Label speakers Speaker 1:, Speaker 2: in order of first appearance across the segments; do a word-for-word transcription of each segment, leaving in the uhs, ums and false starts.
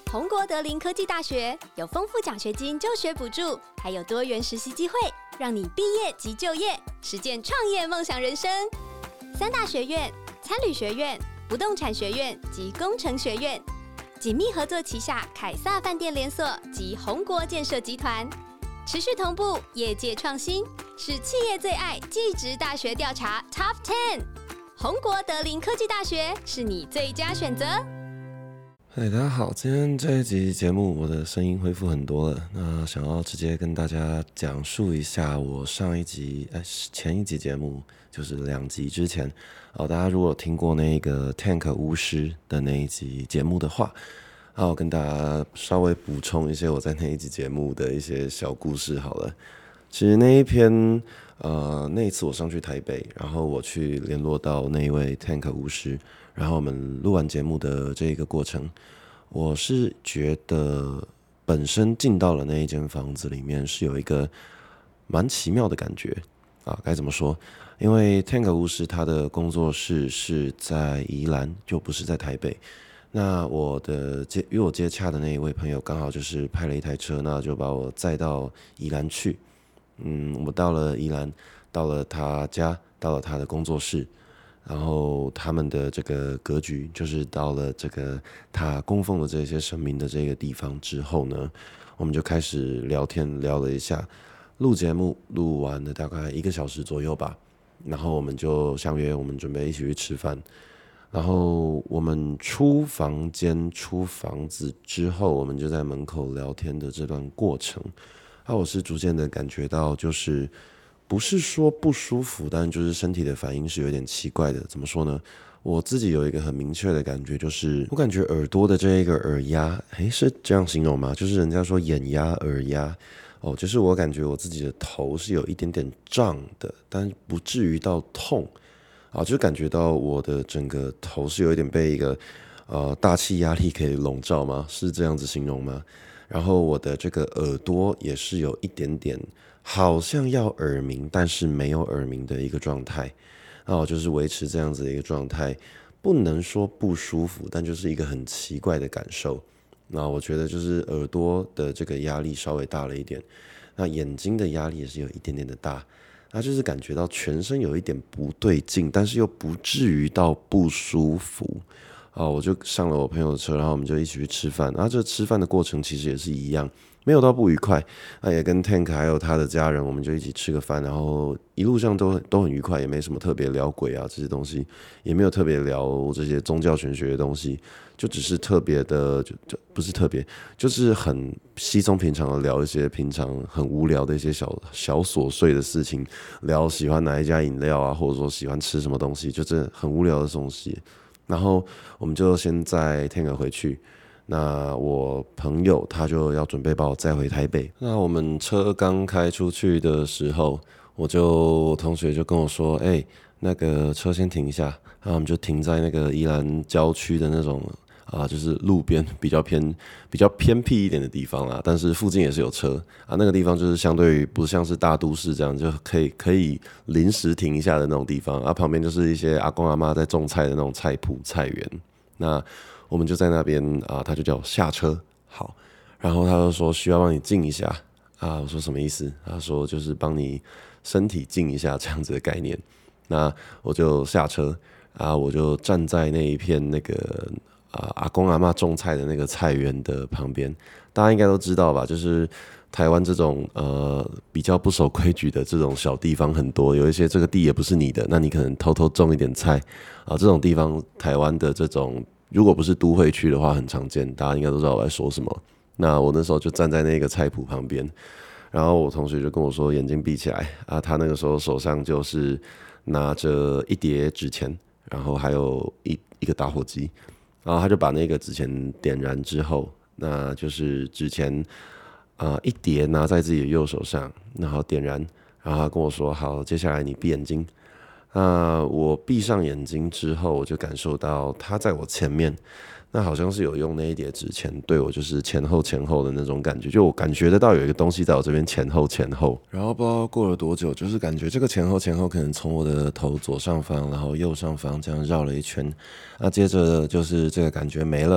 Speaker 1: 宏国德林科技大学有丰富奖学金就学补助，还有多元实习机会，让你毕业即就业，实践创业梦想人生。三大学院、餐旅学院、不动产学院及工程学院紧密合作旗下凯撒饭店连锁及宏国建设集团，持续同步业界创新，是企业最爱技职大学调查 Top 十。宏国德林科技大学是你最佳选择。
Speaker 2: 嗨，大家好，今天这一集节目我的声音恢复很多了，那想要直接跟大家讲述一下我上一集、哎、前一集节目，就是两集之前，哦，大家如果听过那个 Tank 巫师的那一集节目的话，那我跟大家稍微补充一些我在那一集节目的一些小故事好了。其实那一篇，呃，那一次我上去台北，然后我去联络到那一位 Tank 巫师，然后我们录完节目的这个过程，我是觉得本身进到了那一间房子里面是有一个蛮奇妙的感觉啊，该怎么说？因为 Tank 巫师他的工作室是在宜兰，就不是在台北。那我的接与我接洽的那一位朋友刚好就是派了一台车，那就把我载到宜兰去。嗯，我到了宜兰，到了他家，到了他的工作室，然后他们的这个格局就是到了这个他供奉的这些神明的这个地方之后呢，我们就开始聊天，聊了一下，录节目录完了大概一个小时左右吧，然后我们就相约我们准备一起去吃饭。然后我们出房间出房子之后，我们就在门口聊天的这段过程，啊，我是逐渐的感觉到，就是不是说不舒服，但就是身体的反应是有点奇怪的。怎么说呢？我自己有一个很明确的感觉，就是我感觉耳朵的这一个耳压，诶，是这样形容吗？就是人家说眼压、耳压，哦，就是我感觉我自己的头是有一点点胀的，但不至于到痛。啊，就感觉到我的整个头是有一点被一个呃大气压力给笼罩吗？是这样子形容吗？然后我的这个耳朵也是有一点点好像要耳鸣，但是没有耳鸣的一个状态。那我就是维持这样子的一个状态，不能说不舒服，但就是一个很奇怪的感受。那我觉得就是耳朵的这个压力稍微大了一点，那眼睛的压力也是有一点点的大。他就是感觉到全身有一点不对劲，但是又不至于到不舒服。啊，我就上了我朋友的车，然后我们就一起去吃饭。然后这吃饭的过程其实也是一样，没有到不愉快。那也跟 Tank 还有他的家人，我们就一起吃个饭，然后一路上都都很愉快，也没什么特别聊鬼啊这些东西，也没有特别聊这些宗教玄学的东西，就只是特别的，就就不是特别，就是很稀松平常的聊一些平常很无聊的一些小小琐碎的事情，聊喜欢哪一家饮料啊，或者说喜欢吃什么东西，就这很无聊的东西。然后我们就先载 Tank 回去，那我朋友他就要准备把我载回台北。那我们车刚开出去的时候，我就我同学就跟我说，哎、欸，那个车先停一下。然后我们就停在那个宜兰郊区的那种啊，就是路边比较偏比较偏僻一点的地方啦，但是附近也是有车啊。那个地方就是相对于不像是大都市这样，就可以可以临时停一下的那种地方啊。旁边就是一些阿公阿嬷在种菜的那种菜圃菜园。那我们就在那边啊，他就叫我下车，好，然后他就说需要帮你静一下啊。我说什么意思？他说就是帮你身体静一下这样子的概念。那我就下车啊，我就站在那一片那个。啊，阿公阿嬷种菜的那个菜园的旁边，大家应该都知道吧？就是台湾这种呃比较不守规矩的这种小地方很多，有一些这个地也不是你的，那你可能偷偷种一点菜啊。这种地方，台湾的这种如果不是都会区的话，很常见，大家应该都知道我在说什么。那我那时候就站在那个菜圃旁边，然后我同学就跟我说眼睛闭起来啊，他那个时候手上就是拿着一叠纸钱，然后还有一一个打火机。然后他就把那个纸钱点燃之后，那就是纸钱啊、呃、一叠拿在自己的右手上，然后点燃，然后他跟我说：“好，接下来你闭眼睛。”那我闭上眼睛之后，我就感受到他在我前面，那好像是有用那一叠纸钱对我就是前后前后的那种感觉，就我感觉得到有一个东西在我这边前后前后，然后不知道过了多久，就是感觉这个前后前后可能从我的头左上方，然后右上方这样绕了一圈，那接着就是这个感觉没了，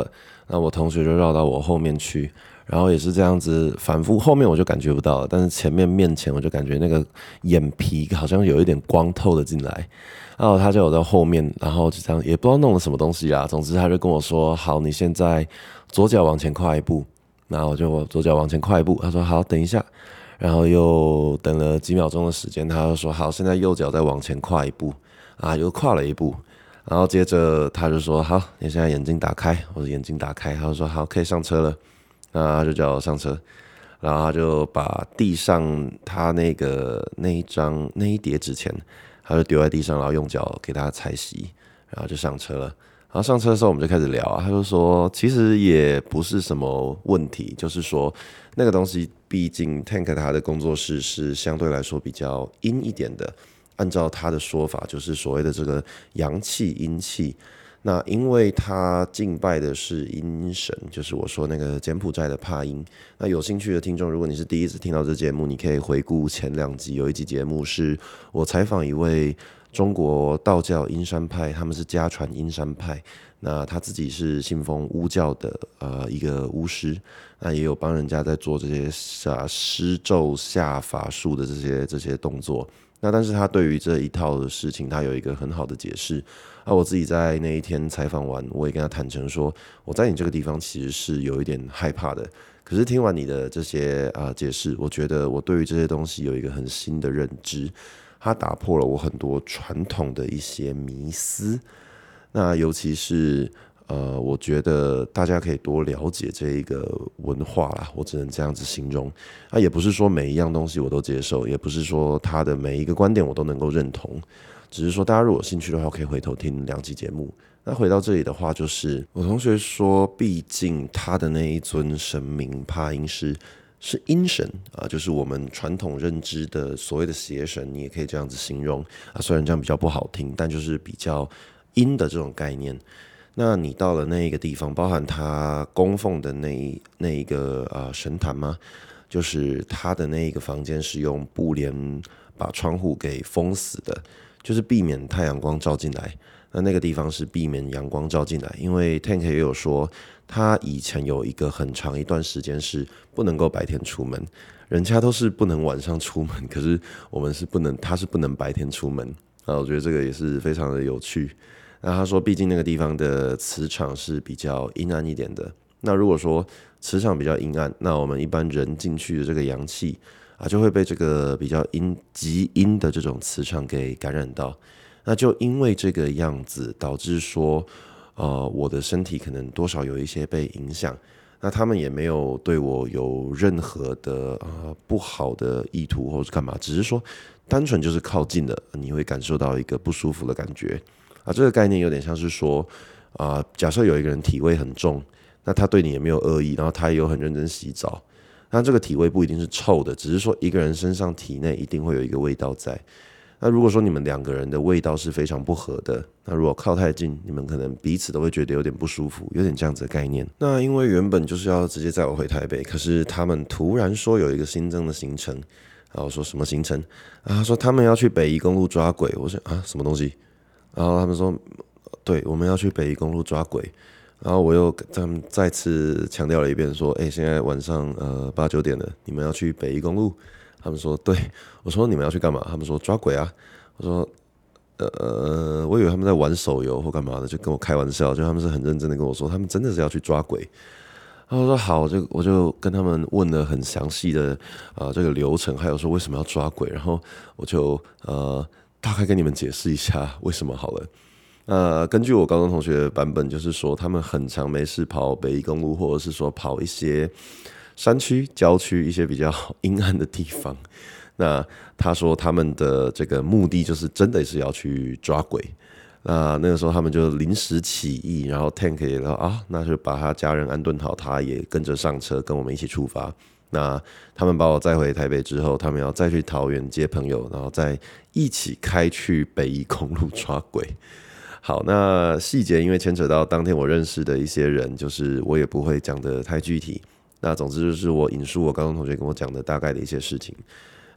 Speaker 2: 那我同学就绕到我后面去，然后也是这样子反复，后面我就感觉不到了，但是前面面前我就感觉那个眼皮好像有一点光透了进来，然后他就有在后面，然后就这样也不知道弄了什么东西啊，总之他就跟我说，好，你现在左脚往前跨一步，然后我就左脚往前跨一步，他说好，等一下。然后又等了几秒钟的时间，他就说好，现在右脚再往前跨一步，啊，又跨了一步，然后接着他就说好，你现在眼睛打开，我的眼睛打开，他就说好，可以上车了，那他就叫我上车，然后他就把地上他那个那一张那一叠纸钱，他就丢在地上，然后用脚给他踩熄，然后就上车了。然后上车的时候我们就开始聊啊，他就说其实也不是什么问题，就是说那个东西毕竟 Tank 他的工作室是相对来说比较阴一点的，按照他的说法就是所谓的这个阳气阴气，那因为他敬拜的是阴神，就是我说那个柬埔寨的帕音。那有兴趣的听众，如果你是第一次听到这节目，你可以回顾前两集，有一集节目是我采访一位中国道教阴山派，他们是家传阴山派，那他自己是信奉巫教的呃一个巫师，那也有帮人家在做这些啊施咒下法术的这些这些动作。那但是他对于这一套的事情，他有一个很好的解释。啊，我自己在那一天采访完，我也跟他坦诚说，我在你这个地方其实是有一点害怕的。可是听完你的这些啊、呃、解释，我觉得我对于这些东西有一个很新的认知。它打破了我很多传统的一些迷思，那尤其是呃，我觉得大家可以多了解这一个文化啦，我只能这样子形容。那、啊、也不是说每一样东西我都接受，也不是说他的每一个观点我都能够认同，只是说大家如果有兴趣的话，可以回头听两集节目。那回到这里的话，就是我同学说，毕竟他的那一尊神明帕音师是阴神啊，就是我们传统认知的所谓的邪神，你也可以这样子形容啊。虽然这样比较不好听，但就是比较阴的这种概念。那你到了那一个地方，包含他供奉的那一那一个呃神坛吗？就是他的那一个房间是用布帘把窗户给封死的，就是避免太阳光照进来。那那个地方是避免阳光照进来，因为 Tank 也有说，他以前有一个很长一段时间是不能够白天出门，人家都是不能晚上出门，可是我们是不能，他是不能白天出门啊。我觉得这个也是非常的有趣。那他说，毕竟那个地方的磁场是比较阴暗一点的。那如果说磁场比较阴暗，那我们一般人进去的这个阳气啊，就会被这个比较阴极阴的这种磁场给感染到。那就因为这个样子，导致说，呃，我的身体可能多少有一些被影响。那他们也没有对我有任何的呃不好的意图或者干嘛，只是说单纯就是靠近了，你会感受到一个不舒服的感觉啊。这个概念有点像是说，啊、呃，假设有一个人体味很重，那他对你也没有恶意，然后他也有很认真洗澡，那这个体味不一定是臭的，只是说一个人身上体内一定会有一个味道在。那如果说你们两个人的味道是非常不合的，那如果靠太近，你们可能彼此都会觉得有点不舒服，有点这样子的概念。那因为原本就是要直接载我回台北，可是他们突然说有一个新增的行程，然后我说什么行程？啊，他说他们要去北宜公路抓鬼。我说啊，什么东西？然后他们说，对，我们要去北宜公路抓鬼。然后我又跟他们再次强调了一遍，说，哎，现在晚上呃八九点了，你们要去北宜公路。他们说对，我说你们要去干嘛？他们说抓鬼啊。我说呃，我以为他们在玩手游或干嘛的，就跟我开玩笑，就他们是很认真的跟我说，他们真的是要去抓鬼。然后我说好，我就我就跟他们问了很详细的啊、呃、这个流程，还有说为什么要抓鬼，然后我就呃大概跟你们解释一下为什么好了。呃，根据我高中同学的版本，就是说他们很常没事跑北宜公路，或者是说跑一些山区、郊区一些比较阴暗的地方。那他说他们的这个目的就是真的是要去抓鬼。那那个时候他们就临时起意，然后 Tank 也说啊，那就把他家人安顿好，他也跟着上车，跟我们一起出发。那他们把我载回台北之后，他们要再去桃园接朋友，然后再一起开去北宜公路抓鬼。好，那细节因为牵扯到当天我认识的一些人，就是我也不会讲得太具体。那总之就是我引述我高中同学跟我讲的大概的一些事情。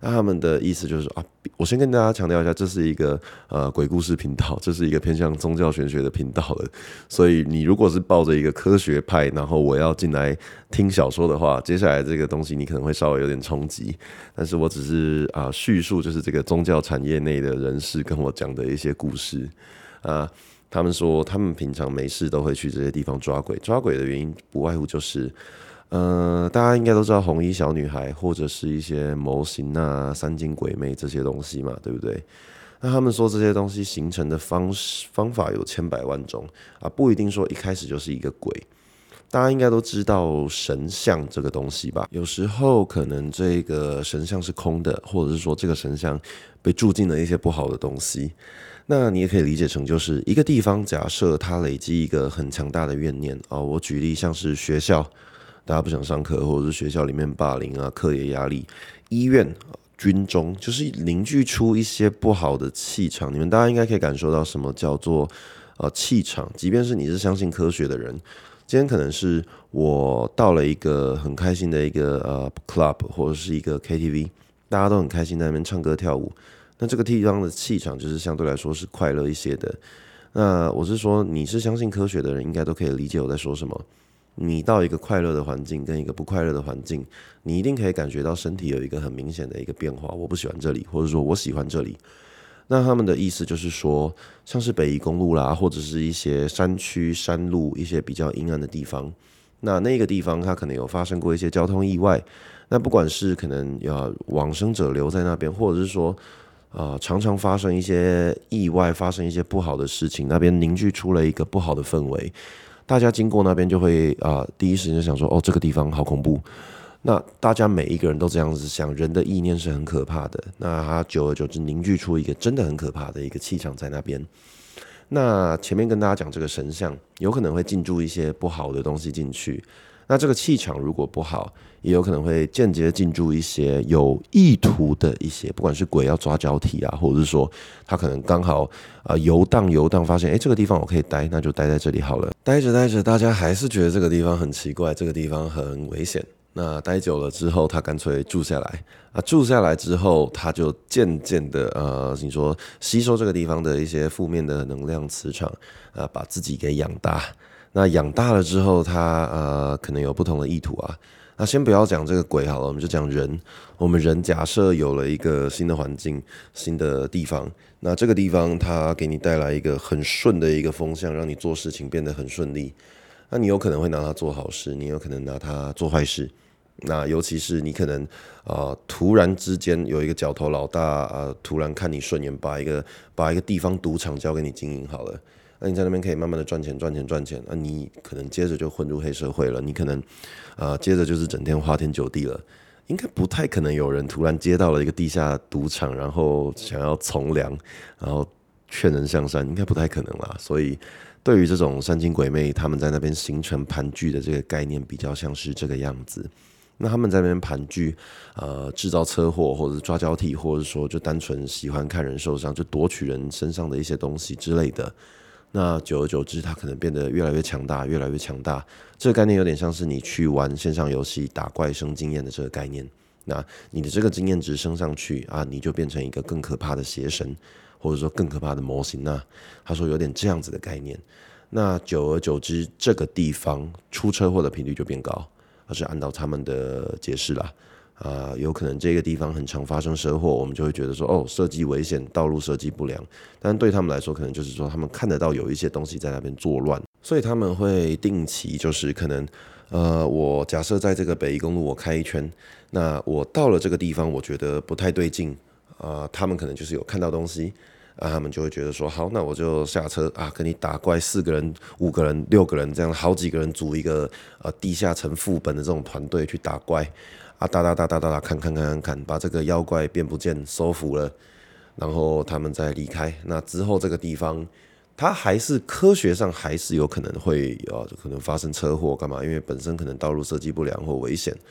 Speaker 2: 那他们的意思就是啊，我先跟大家强调一下，这是一个呃鬼故事频道，这是一个偏向宗教玄学的频道了。所以你如果是抱着一个科学派，然后我要进来听小说的话，接下来这个东西你可能会稍微有点冲击。但是我只是啊、呃、叙述，就是这个宗教产业内的人士跟我讲的一些故事啊。他们说，他们平常没事都会去这些地方抓鬼，抓鬼的原因不外乎就是。呃，大家应该都知道红衣小女孩，或者是一些模型啊、三精鬼魅这些东西嘛，对不对？那他们说这些东西形成的方式方法有千百万种啊，不一定说一开始就是一个鬼。大家应该都知道神像这个东西吧？有时候可能这个神像是空的，或者是说这个神像被注进了一些不好的东西。那你也可以理解成就是一个地方，假设它累积一个很强大的怨念啊。我举例像是学校。大家不想上课，或者是学校里面霸凌啊、课业压力，医院、军中，就是凝聚出一些不好的气场。你们大家应该可以感受到什么叫做呃气场。即便是你是相信科学的人，今天可能是我到了一个很开心的一个呃 club 或者是一个 K T V， 大家都很开心在那边唱歌跳舞，那这个地方的气场就是相对来说是快乐一些的。那我是说，你是相信科学的人，应该都可以理解我在说什么。你到一个快乐的环境跟一个不快乐的环境，你一定可以感觉到身体有一个很明显的一个变化。我不喜欢这里，或者说我喜欢这里。那他们的意思就是说，像是北宜公路啦，或者是一些山区山路，一些比较阴暗的地方，那那个地方它可能有发生过一些交通意外。那不管是可能要往生者留在那边，或者是说呃，常常发生一些意外，发生一些不好的事情，那边凝聚出了一个不好的氛围。大家经过那边就会啊、呃，第一时间就想说，哦，这个地方好恐怖。那大家每一个人都这样子想，人的意念是很可怕的。那它久而久之凝聚出一个真的很可怕的一个气场在那边。那前面跟大家讲这个神像，有可能会进驻一些不好的东西进去。那这个气场如果不好，也有可能会间接进驻一些有意图的一些，不管是鬼要抓交替啊，或者是说他可能刚好呃游荡游荡，发现哎这个地方我可以待，那就待在这里好了。待着待着，大家还是觉得这个地方很奇怪，这个地方很危险。那待久了之后，他干脆住下来啊，住下来之后，他就渐渐的呃，你说吸收这个地方的一些负面的能量磁场啊，把自己给养大。那养大了之后，他呃可能有不同的意图啊。那先不要讲这个鬼好了，我们就讲人。我们人假设有了一个新的环境、新的地方，那这个地方它给你带来一个很顺的一个风向，让你做事情变得很顺利。那你有可能会拿它做好事，你有可能拿它做坏事。那尤其是你可能呃突然之间有一个角头老大呃突然看你顺眼，把一个把一个地方赌场交给你经营好了。那你在那边可以慢慢的赚钱赚钱赚钱，那你可能接着就混入黑社会了，你可能呃接着就是整天花天酒地了。应该不太可能有人突然接到了一个地下赌场，然后想要从良，然后劝人向善，应该不太可能啦。所以对于这种三精鬼魅，他们在那边形成盘踞的这个概念，比较像是这个样子。那他们在那边盘踞，呃，制造车祸，或者是抓交替，或者说就单纯喜欢看人受伤，就夺取人身上的一些东西之类的。那久而久之，它可能变得越来越强大，越来越强大。这个概念有点像是你去玩线上游戏打怪升经验的这个概念。那你的这个经验值升上去啊，你就变成一个更可怕的邪神，或者说更可怕的模型啊。他说有点这样子的概念。那久而久之，这个地方出车祸的频率就变高，而是按照他们的解释啦。啊、呃，有可能这个地方很常发生车祸，我们就会觉得说，哦，设计危险，道路设计不良。但对他们来说，可能就是说，他们看得到有一些东西在那边作乱，所以他们会定期，就是可能，呃，我假设在这个北宜公路我开一圈，那我到了这个地方，我觉得不太对劲，啊、呃，他们可能就是有看到东西。啊，他们就会觉得说，好，那我就下车啊，跟你打怪，四个人、五个人、六个人这样，好几个人组一个呃地下城副本的这种团队去打怪啊，打打打打打打，看看看看看，把这个妖怪变不见，收服了，然后他们再离开。那之后这个地方，它还是科学上还是有可能会呃可能发生车祸干嘛？因为本身可能道路设计不良或危险。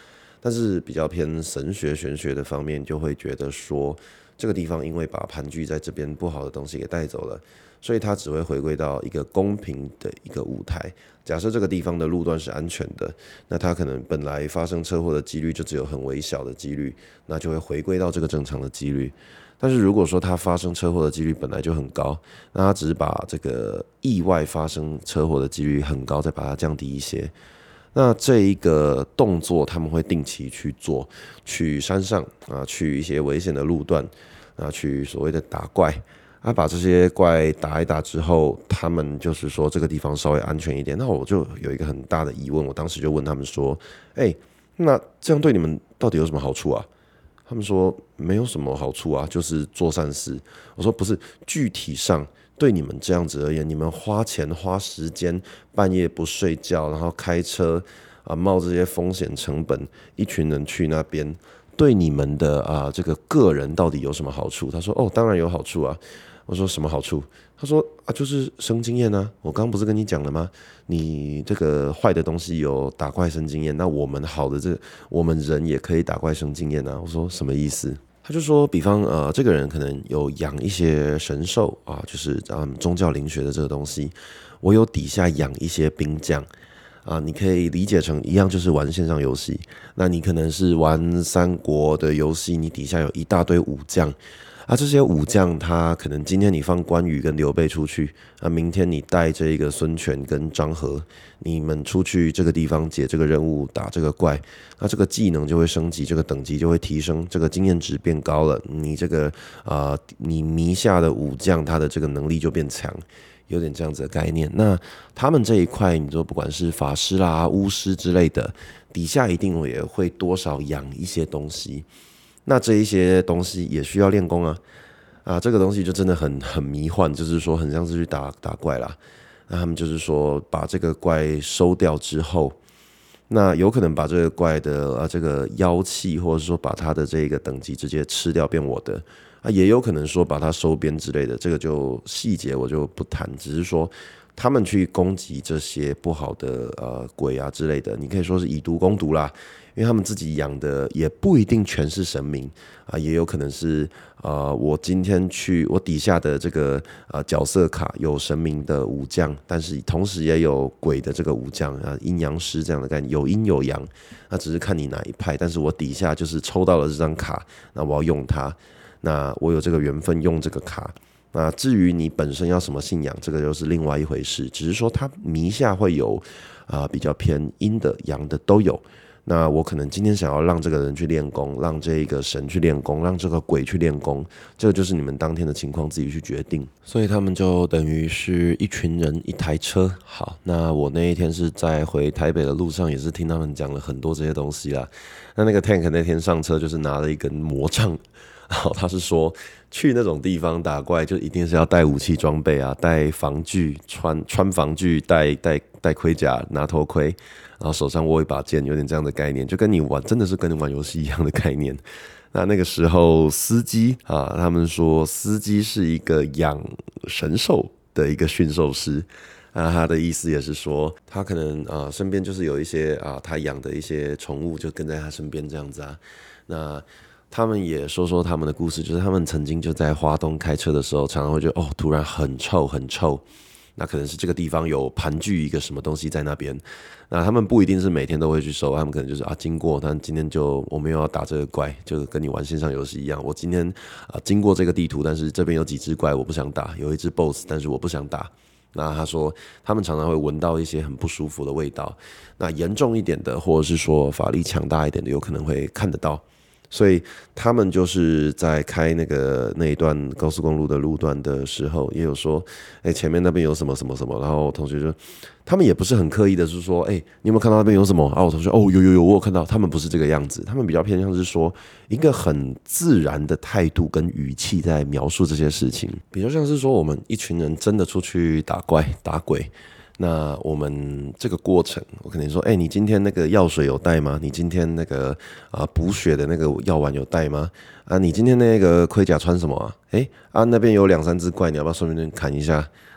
Speaker 2: 但是比较偏神学玄学的方面，就会觉得说这个地方因为把盘踞在这边不好的东西给带走了，所以它只会回归到一个公平的一个舞台。假设这个地方的路段是安全的，那它可能本来发生车祸的几率就只有很微小的几率，那就会回归到这个正常的几率。但是如果说它发生车祸的几率本来就很高，那它只是把这个意外发生车祸的几率很高，再把它降低一些。那这一个动作他们会定期去做，去山上啊，去一些危险的路段啊，去所谓的打怪。啊，把这些怪打一打之后，他们就是说这个地方稍微安全一点。那我就有一个很大的疑问，我当时就问他们说：“哎、欸，那这样对你们到底有什么好处啊？”他们说：“没有什么好处啊，就是做善事。”我说：“不是，具体上对你们这样子而言，你们花钱花时间，半夜不睡觉，然后开车啊，冒这些风险成本，一群人去那边，对你们的啊这个个人到底有什么好处？”他说：“哦，当然有好处啊。”我说什么好处？他说啊，就是生经验啊。我刚刚不是跟你讲了吗？你这个坏的东西有打怪生经验，那我们好的这我们人也可以打怪生经验啊。我说什么意思？他就说，比方呃，这个人可能有养一些神兽啊，就是嗯宗教灵学的这个东西，我有底下养一些兵将。啊，你可以理解成一样，就是玩线上游戏。那你可能是玩三国的游戏，你底下有一大堆武将。啊，这些武将他可能今天你放关羽跟刘备出去，啊，明天你带这个孙权跟张合，你们出去这个地方解这个任务，打这个怪，那这个技能就会升级，这个等级就会提升，这个经验值变高了，你这个啊、呃，你名下的武将他的这个能力就变强。有点这样子的概念。那他们这一块，你说不管是法师啦、巫师之类的，底下一定也会多少养一些东西。那这一些东西也需要练功啊，啊，这个东西就真的很很迷幻，就是说很像是去打打怪啦。那他们就是说把这个怪收掉之后，那有可能把这个怪的啊这个妖气，或者说把它的这个等级直接吃掉变我的。啊，也有可能说把它收编之类的，这个就细节我就不谈，只是说他们去攻击这些不好的呃鬼啊之类的，你可以说是以毒攻毒啦，因为他们自己养的也不一定全是神明啊，也有可能是呃我今天去我底下的这个呃角色卡有神明的武将，但是同时也有鬼的这个武将啊，阴阳师这样的概念，有阴有阳，那只是看你哪一派，但是我底下就是抽到了这张卡，那我要用它。那我有这个缘分用这个卡，那至于你本身要什么信仰，这个又是另外一回事。只是说它名下会有啊、呃、比较偏阴的、阳的都有。那我可能今天想要让这个人去练功，让这一个神去练功，让这个鬼去练功，这个就是你们当天的情况自己去决定。所以他们就等于是一群人一台车。好，那我那一天是在回台北的路上，也是听他们讲了很多这些东西啦。那那个 Tank 那天上车就是拿了一根魔杖。然后他是说，去那种地方打怪，就一定是要带武器装备啊，带防具，穿穿防具，带带带盔甲，拿头盔，然后手上握一把剑，有点这样的概念，就跟你玩，真的是跟你玩游戏一样的概念。那那个时候司机啊，他们说司机是一个养神兽的一个驯兽师。啊，他的意思也是说，他可能啊身边就是有一些啊他养的一些宠物，就跟在他身边这样子啊。那他们也说说他们的故事，就是他们曾经就在花东开车的时候，常常会觉得哦，突然很臭很臭，那可能是这个地方有盘踞一个什么东西在那边。那他们不一定是每天都会去收，他们可能就是啊经过，但今天就我没有要打这个怪，就跟你玩线上游戏一样。我今天啊经过这个地图，但是这边有几只怪我不想打，有一只 boss， 但是我不想打。那他说，他们常常会闻到一些很不舒服的味道。那严重一点的，或者是说法力强大一点的，有可能会看得到。所以他们就是在开那个那一段高速公路的路段的时候，也有说，哎、欸，前面那边有什么什么什么，然后同学就，他们也不是很刻意的，是说，哎、欸，你有没有看到那边有什么？啊，我同学，哦，有有有，我有看到。他们不是这个样子，他们比较偏向是说一个很自然的态度跟语气在描述这些事情，比较像是说我们一群人真的出去打怪打鬼。那我们这个过程，我跟你说，哎、欸，你今天那个药水有带吗？你今天那个啊补血的那个药丸有带吗？啊，你今天那个盔甲穿什么啊？哎、欸、啊，那边有两三只怪，你要不要顺便砍一下？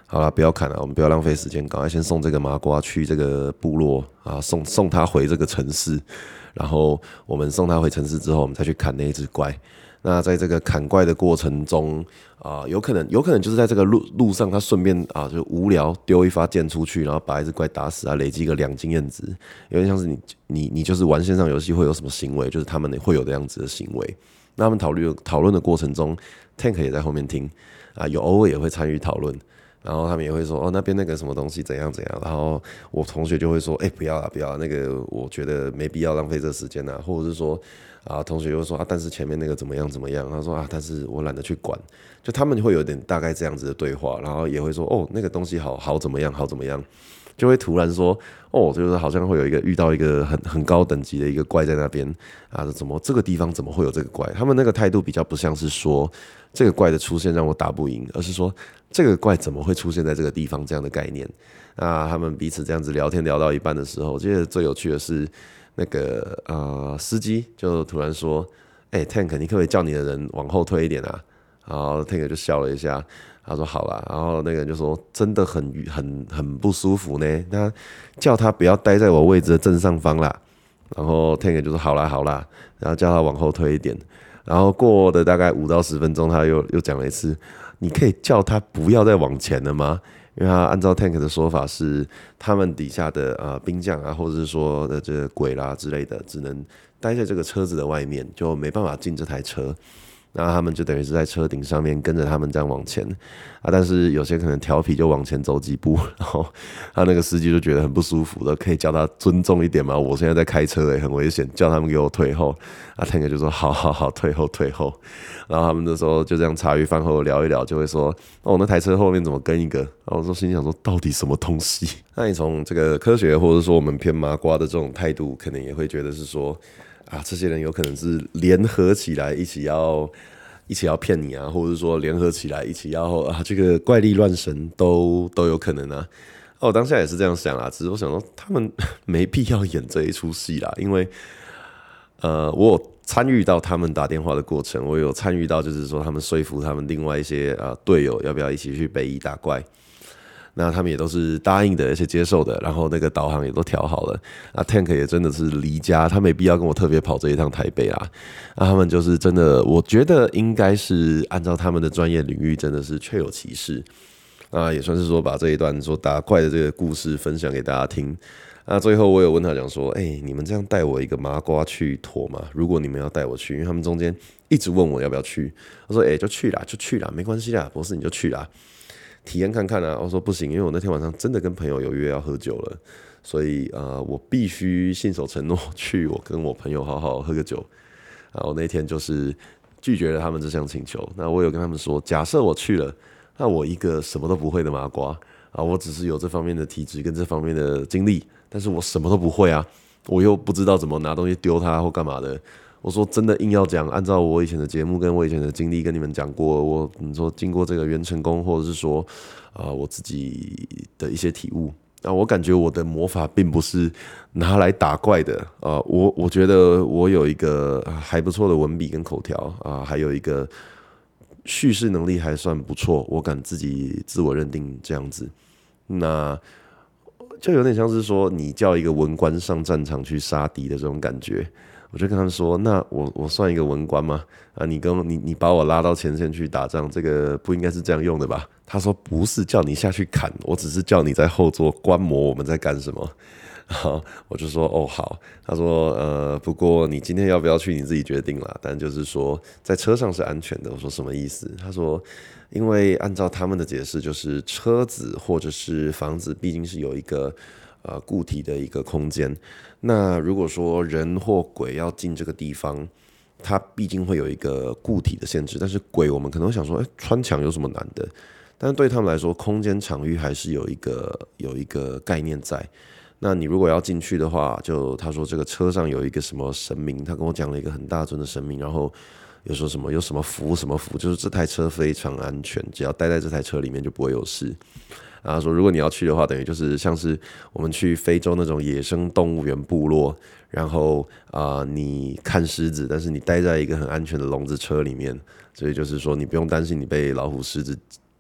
Speaker 2: 好了，不要砍了，我们不要浪费时间，赶快先送这个麻瓜去这个部落啊，送送他回这个城市，然后我们送他回城市之后，我们再去砍那一只怪。那在这个砍怪的过程中，啊、呃，有可能有可能就是在这个路路上，他顺便啊就无聊丢一发剑出去，然后把一只怪打死啊，累积个两经验值，有点像是你你你就是玩线上游戏会有什么行为，就是他们会有的样子的行为。那他们讨论讨论的过程中 ，Tank 也在后面听啊，有偶尔也会参与讨论。然后他们也会说，哦，那边那个什么东西怎样怎样。然后我同学就会说，哎、欸，不要啦，不要啦，那个我觉得没必要浪费这个时间啊。或者是说，啊，同学就会说啊，但是前面那个怎么样怎么样。他说啊，但是我懒得去管。就他们会有点大概这样子的对话，然后也会说，哦，那个东西好好怎么样，好怎么样。就会突然说，哦，就是好像会有一个遇到一个很很高等级的一个怪在那边啊，怎么这个地方怎么会有这个怪？他们那个态度比较不像是说这个怪的出现让我打不赢，而是说这个怪怎么会出现在这个地方这样的概念。那他们彼此这样子聊天聊到一半的时候，我记得最有趣的是那个呃司机就突然说，哎、欸、，Tank， 你可不可以叫你的人往后推一点啊？然后 Tank 就笑了一下。他说好啦，然后那个人就说真的很很很不舒服呢，那叫他不要待在我位置的正上方啦。然后 Tank 就说好啦好啦，然后叫他往后推一点。然后过的大概五到十分钟，他又又讲了一次，你可以叫他不要再往前了吗？因为他按照 Tank 的说法是，他们底下的呃兵将啊，或者是说的这个鬼啦之类的，只能待在这个车子的外面，就没办法进这台车。然后他们就等于是在车顶上面跟着他们这样往前啊，但是有些可能调皮就往前走几步，然后他那个司机就觉得很不舒服的，可以叫他尊重一点吗？我现在在开车诶、欸，很危险，叫他们给我退后。啊 ，Tank 就说好好好，退后退后。然后他们那时候就这样茶余饭后聊一聊，就会说哦，那台车后面怎么跟一个？然后我说心想说到底什么东西？那你从这个科学或者说我们偏麻瓜的这种态度，可能也会觉得是说。啊，这些人有可能是联合起来一起要一起要骗你啊，或者是说联合起来一起要啊，这个怪力乱神都都有可能啊。啊我当下也是这样想啦，只是我想说他们没必要演这一出戏啦，因为呃，我有参与到他们打电话的过程，我有参与到就是说他们说服他们另外一些啊队友要不要一起去北宜打怪。那他们也都是答应的，而且接受的，然后那个导航也都调好了。那 Tank 也真的是离家，他没必要跟我特别跑这一趟台北啊。那他们就是真的，我觉得应该是按照他们的专业领域，真的是确有其事。啊，也算是说把这一段说打怪的这个故事分享给大家听。那最后我有问他讲说，哎、欸，你们这样带我一个麻瓜去妥吗？如果你们要带我去，因为他们中间一直问我要不要去，我说，哎、欸，就去啦，就去啦，没关系啦，博士你就去啦。体验看看啊！我说不行，因为我那天晚上真的跟朋友有约要喝酒了，所以呃，我必须信守承诺去，我跟我朋友好好喝个酒啊！我那天就是拒绝了他们这项请求。那我有跟他们说，假设我去了，那我一个什么都不会的麻瓜啊，我只是有这方面的体质跟这方面的经历，但是我什么都不会啊，我又不知道怎么拿东西丢它或干嘛的。我说真的硬要讲，按照我以前的节目跟我以前的经历跟你们讲过，我你说经过这个元成功，或者是说啊、呃、我自己的一些体悟，那我感觉我的魔法并不是拿来打怪的啊、呃，我我觉得我有一个还不错的文笔跟口条啊、呃，还有一个叙事能力还算不错，我敢自己自我认定这样子，那就有点像是说你叫一个文官上战场去杀敌的这种感觉。我就跟他们说，那我我算一个文官吗？啊，你跟你你把我拉到前线去打仗，这个不应该是这样用的吧？他说不是叫你下去砍，我只是叫你在后座观摩我们在干什么。好，我就说哦好。他说呃，不过你今天要不要去你自己决定啦。但就是说在车上是安全的。我说什么意思？他说因为按照他们的解释，就是车子或者是房子毕竟是有一个。呃，固体的一个空间。那如果说人或鬼要进这个地方，它毕竟会有一个固体的限制。但是鬼，我们可能会想说，哎，穿墙有什么难的？但是对他们来说，空间场域还是有一个有一个概念在。那你如果要进去的话，就他说这个车上有一个什么神明，他跟我讲了一个很大尊的神明，然后又说什么有什么符什么符，就是这台车非常安全，只要待在这台车里面就不会有事。然后说，如果你要去的话，等于就是像是我们去非洲那种野生动物园部落，然后啊、呃，你看狮子，但是你待在一个很安全的笼子车里面，所以就是说你不用担心你被老虎、狮子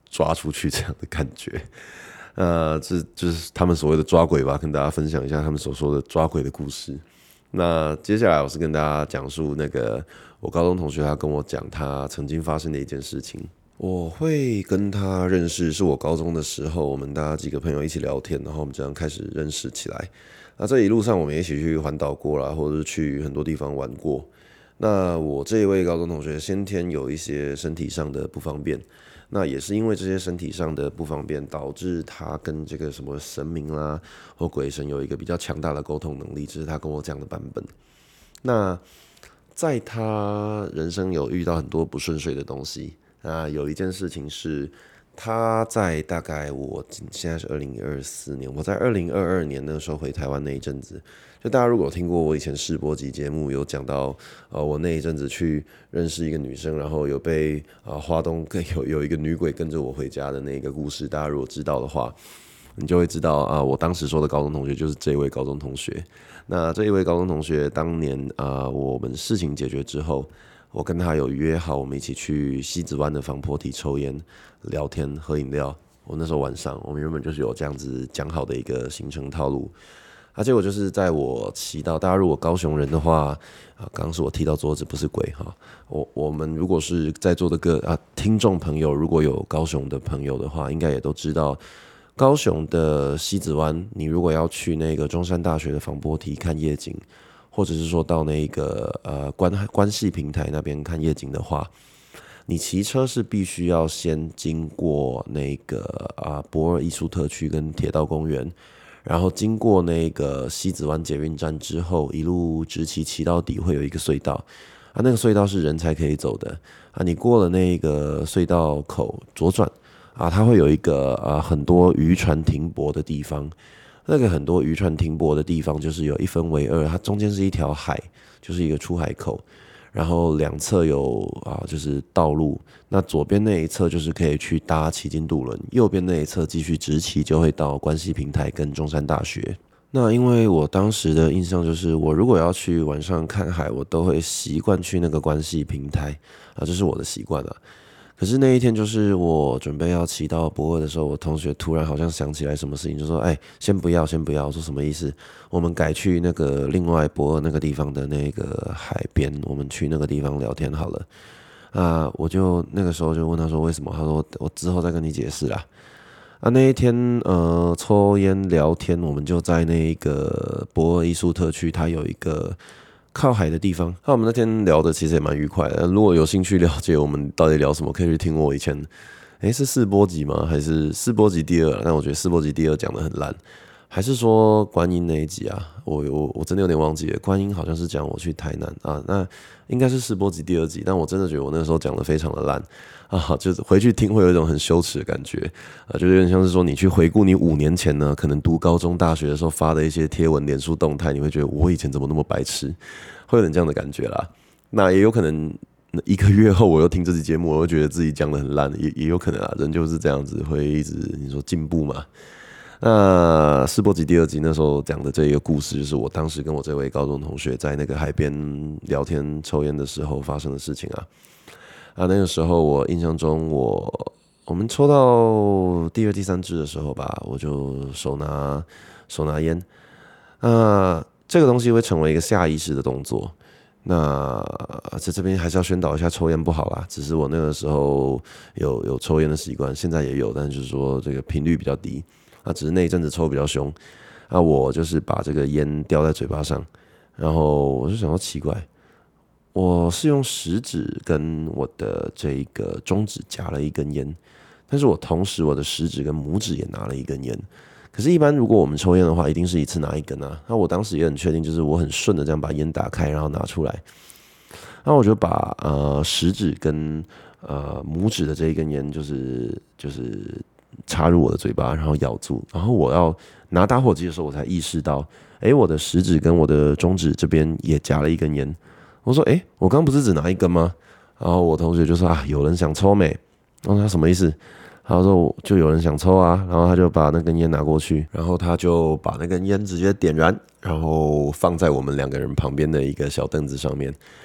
Speaker 2: 抓出去这样的感觉。呃，这就是他们所谓的抓鬼吧，跟大家分享一下他们所说的抓鬼的故事。那接下来我是跟大家讲述那个我高中同学他跟我讲他曾经发生的一件事情。我会跟他认识是我高中的时候，我们大家几个朋友一起聊天，然后我们这样开始认识起来。那这一路上我们也一起去环岛过啦，或者是去很多地方玩过。那我这一位高中同学先天有一些身体上的不方便，那也是因为这些身体上的不方便，导致他跟这个什么神明啦或鬼神有一个比较强大的沟通能力，这是他跟我讲的版本。那在他人生有遇到很多不顺遂的东西，那有一件事情是他在大概我现在是二零二四年，我在二零二二年那时候回台湾那一阵子，就大家如果有听过我以前试播集节目，有讲到呃我那一阵子去认识一个女生，然后有被啊、呃、花东跟有有一个女鬼跟着我回家的那个故事，大家如果知道的话，你就会知道啊、呃、我当时说的高中同学就是这一位高中同学。那这一位高中同学当年啊、呃、我们事情解决之后，我跟他有约好，我们一起去西子湾的防波堤抽烟、聊天、喝饮料。我那时候晚上，我们原本就是有这样子讲好的一个行程套路。啊，结果就是在我骑到，大家如果高雄人的话，啊，刚刚是我踢到桌子，不是鬼哈。我我们如果是在座的个啊听众朋友，如果有高雄的朋友的话，应该也都知道，高雄的西子湾，你如果要去那个中山大学的防波堤看夜景，或者是说到那个呃关关系平台那边看夜景的话，你骑车是必须要先经过那个啊駁二艺术特区跟铁道公园，然后经过那个西子湾捷运站之后，一路直骑骑到底，会有一个隧道啊，那个隧道是人才可以走的啊。你过了那个隧道口左转啊，它会有一个啊很多渔船停泊的地方。那个很多渔船停泊的地方，就是有一分为二，它中间是一条海，就是一个出海口，然后两侧有啊就是道路，那左边那一侧就是可以去搭旗津渡轮，右边那一侧继续直骑就会到关系平台跟中山大学。那因为我当时的印象就是，我如果要去晚上看海，我都会习惯去那个关系平台啊，这是我的习惯啊。可是那一天就是我准备要骑到駁二的时候，我同学突然好像想起来什么事情，就说：“哎，先不要，先不要。”我说什么意思？我们改去那个另外駁二那个地方的那个海边，我们去那个地方聊天好了。啊，我就那个时候就问他说为什么？他说我之后再跟你解释啦。啊，那一天呃抽烟聊天，我们就在那个駁二艺术特区，它有一个靠海的地方。那我们那天聊的其实也蛮愉快的。如果有兴趣了解我们到底聊什么，可以去听我以前，诶是试播集吗？还是试播集第二？但我觉得试播集第二讲的很烂。还是说观音那一集啊？我我我真的有点忘记了。观音好像是讲我去台南啊，那应该是试播集第二集。但我真的觉得我那个时候讲的非常的烂啊，就是回去听会有一种很羞耻的感觉啊，就有点像是说你去回顾你五年前呢，可能读高中、大学的时候发的一些贴文、脸书动态，你会觉得我以前怎么那么白痴，会有点这样的感觉啦。那也有可能一个月后我又听这期节目，我会觉得自己讲的很烂，也也有可能啊，人就是这样子，会一直你说进步嘛。那试播集第二集那时候讲的这一个故事，就是我当时跟我这位高中同学在那个海边聊天抽烟的时候发生的事情啊。啊，那个时候我印象中我，我我们抽到第二、第三支的时候吧，我就手拿手拿烟。那这个东西会成为一个下意识的动作。那在这边还是要宣导一下，抽烟不好啦。只是我那个时候有有抽烟的习惯，现在也有，但就是说这个频率比较低。啊，只是那一阵子抽比较凶。啊，我就是把这个烟叼在嘴巴上，然后我就想到奇怪，我是用食指跟我的这个中指夹了一根烟，但是我同时我的食指跟拇指也拿了一根烟。可是，一般如果我们抽烟的话，一定是一次拿一根啊。那我当时也很确定，就是我很顺的这样把烟打开，然后拿出来。然后我就把呃食指跟呃拇指的这一根烟，就是就是插入我的嘴巴，然后咬住。然后我要拿打火机的时候，我才意识到，哎，我的食指跟我的中指这边也夹了一根烟。我说，哎，我刚不是只拿一根吗？然后我同学就说啊，有人想抽没？然后他什么意思？他说就有人想抽啊，然后他就把那根烟拿过去，然后他就把那根烟直接点燃，然后放在我们两个人旁边的一个小凳子上面。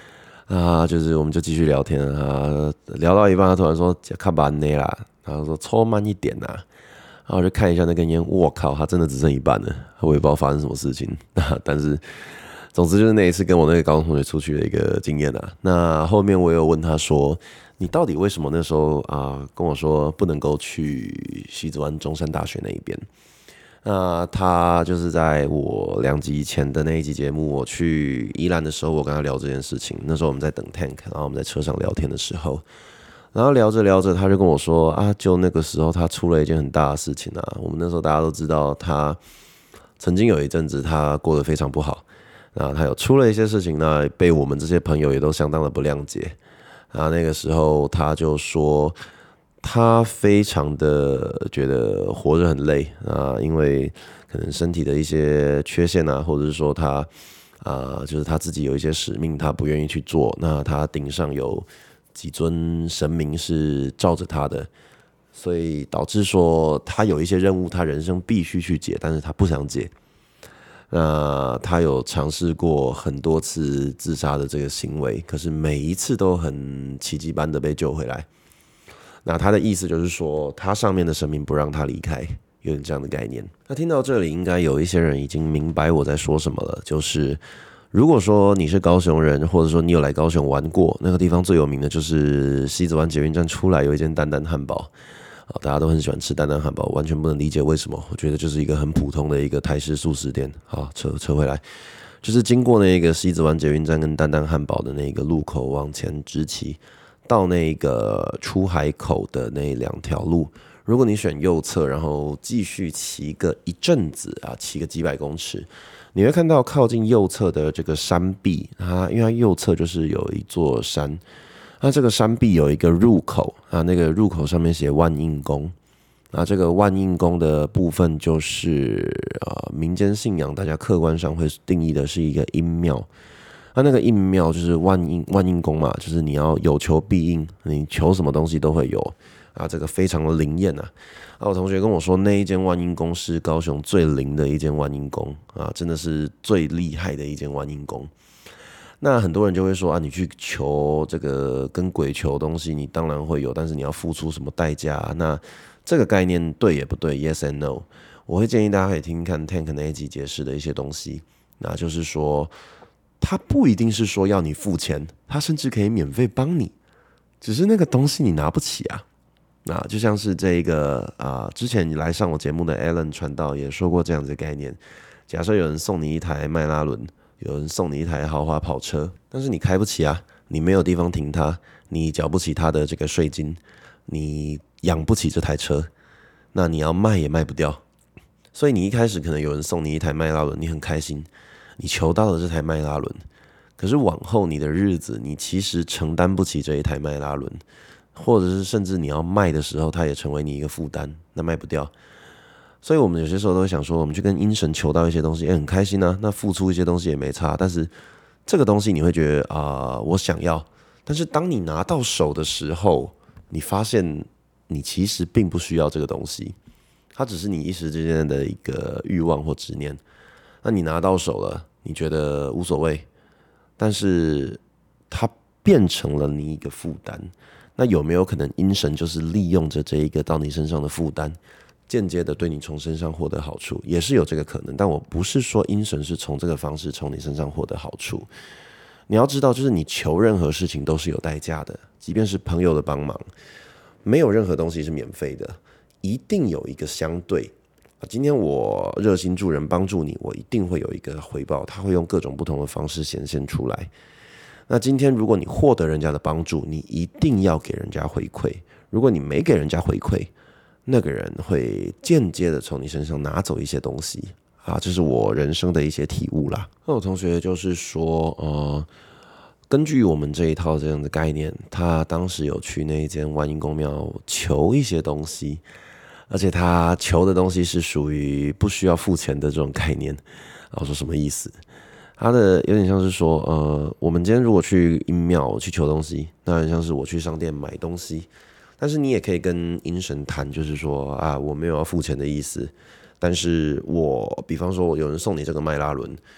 Speaker 2: 啊，就是我们就继续聊天啊，聊到一半，他突然说看吧内啦，然后说抽慢一点呐、啊，然后我就看一下那根烟，我靠，他真的只剩一半了，我也不知道发生什么事情，但是总之就是那一次跟我那个高中同学出去的一个经验啊。那后面我有问他说，你到底为什么那时候啊、呃、跟我说不能够去西子湾中山大学那一边？那他就是在我两集前的那一集节目，我去宜兰的时候，我跟他聊这件事情。那时候我们在等 Tank， 然后我们在车上聊天的时候，然后聊着聊着，他就跟我说啊，就那个时候他出了一件很大的事情啊。我们那时候大家都知道，他曾经有一阵子他过得非常不好，啊，他有出了一些事情呢，被我们这些朋友也都相当的不谅解。啊，那个时候他就说，他非常的觉得活着很累啊，因为可能身体的一些缺陷啊，或者是说他啊，就是他自己有一些使命，他不愿意去做。那他顶上有几尊神明是罩着他的，所以导致说他有一些任务，他人生必须去解，但是他不想解。那他有尝试过很多次自杀的这个行为，可是每一次都很奇迹般的被救回来。那他的意思就是说，他上面的神明不让他离开，有点这样的概念。那听到这里，应该有一些人已经明白我在说什么了，就是如果说你是高雄人，或者说你有来高雄玩过，那个地方最有名的就是西子湾捷运站出来有一间丹丹汉堡。大家都很喜欢吃丹丹汉堡，完全不能理解为什么。我觉得就是一个很普通的一个台式素食店。好，扯扯回来，就是经过那个西子湾捷运站跟丹丹汉堡的那个路口往前直骑，到那个出海口的那两条路，如果你选右侧，然后继续骑个一阵子啊，骑个几百公尺，你会看到靠近右侧的这个山壁，它因为它右侧就是有一座山。那这个山壁有一个入口啊，那个入口上面写万应宫，那这个万应宫的部分就是呃民间信仰，大家客观上会定义的是一个阴庙。那那个阴庙就是万应万应宫嘛，就是你要有求必应，你求什么东西都会有啊，这个非常的灵验啊。啊，我同学跟我说，那一间万应宫是高雄最灵的一间万应宫啊，真的是最厉害的一间万应宫。那很多人就会说啊，你去求这个跟鬼求的东西，你当然会有，但是你要付出什么代价啊？那这个概念对也不对 ？Yes and no。我会建议大家可以听听看 Tank 那一集解释的一些东西，那就是说，它不一定是说要你付钱，它甚至可以免费帮你，只是那个东西你拿不起啊。那就像是这一个啊、呃，之前来上我节目的 Alan 传道也说过这样子的概念。假设有人送你一台迈拉伦。有人送你一台豪华跑车，但是你开不起啊，你没有地方停它，你缴不起它的这个税金，你养不起这台车，那你要卖也卖不掉。所以你一开始可能有人送你一台迈拉伦，你很开心，你求到了这台迈拉伦，可是往后你的日子，你其实承担不起这一台迈拉伦，或者是甚至你要卖的时候，它也成为你一个负担，那卖不掉。所以我们有些时候都会想说，我们去跟阴神求到一些东西，欸、很开心啊，那付出一些东西也没差，但是这个东西你会觉得啊、呃，我想要，但是当你拿到手的时候，你发现你其实并不需要这个东西，它只是你一时之间的一个欲望或执念。那你拿到手了，你觉得无所谓，但是它变成了你一个负担。那有没有可能阴神就是利用着这一个到你身上的负担？间接的对你从身上获得好处，也是有这个可能，但我不是说阴神是从这个方式从你身上获得好处。你要知道，就是你求任何事情都是有代价的，即便是朋友的帮忙，没有任何东西是免费的，一定有一个相对。今天我热心助人帮助你，我一定会有一个回报，他会用各种不同的方式显现出来。那今天如果你获得人家的帮助，你一定要给人家回馈，如果你没给人家回馈，那个人会间接的从你身上拿走一些东西啊，这是我人生的一些体悟啦。那我同学就是说，呃，根据我们这一套这样的概念，他当时有去那一间万应公庙求一些东西，而且他求的东西是属于不需要付钱的这种概念。然后说什么意思？他的有点像是说，呃，我们今天如果去阴庙去求东西，那很像是我去商店买东西。但是你也可以跟阴神谈，就是说啊，我没有要付钱的意思，但是我比方说有人送你这个迈拉伦，